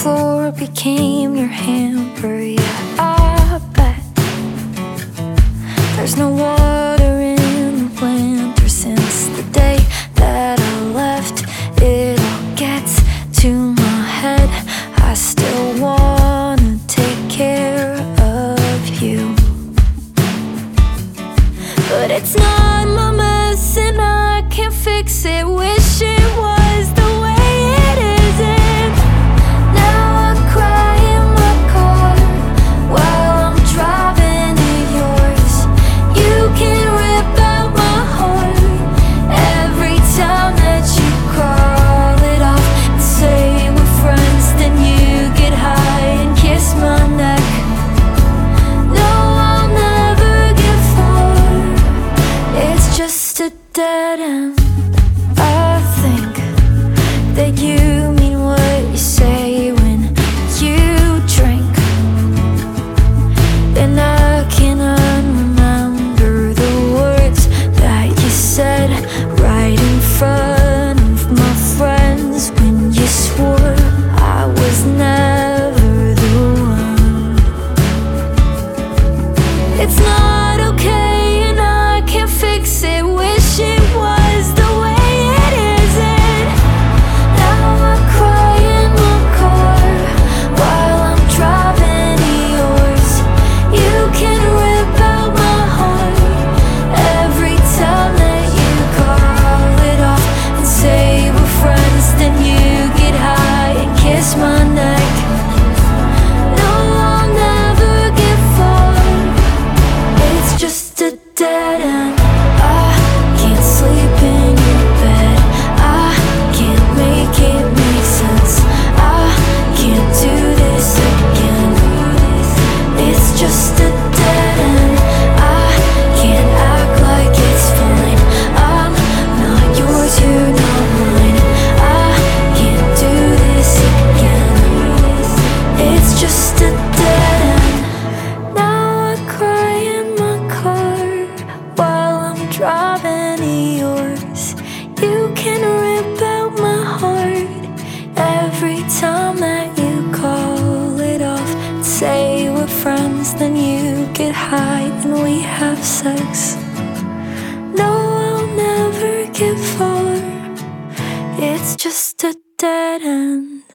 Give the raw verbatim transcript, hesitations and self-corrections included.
floor became your hamper. Yeah, I bet there's no water in the winter since the day that I left. It all gets to my head. I still wanna take care of you, but it's not my mess and I can't fix it. Wish it was the way it isn't. Now I cry in my car while I'm driving to yours. You can rip out my heart every time that you call it off and say we're friends. Then you get high and kiss my neck. No, I'll never get far. It's just a dead end. I think that you mean what you say when you drink, and I cannot remember the words that you said right in front of my friends when you swore I was never the one. It's not okay and I can't fix it. Wish it was the way it isn't. Now I cry in my car while I'm driving to yours. You can rip out my heart every time that you call it off and say we're friends. Then you get high and kiss my neck. No, I'll never get far. It's just a dead end. I can't sleep in your bed. I can't make it make sense. I can't do this again. It's just a dead end. I can't act like it's fine. I'm not yours, you're not mine. I can't do this again. It's just a dead end. Now I cry in my car while I'm driving to yours. You can rip out my heart every time that you call it off and say we're friends. Then you get high and we have sex. No, I'll never get far. It's just a dead end.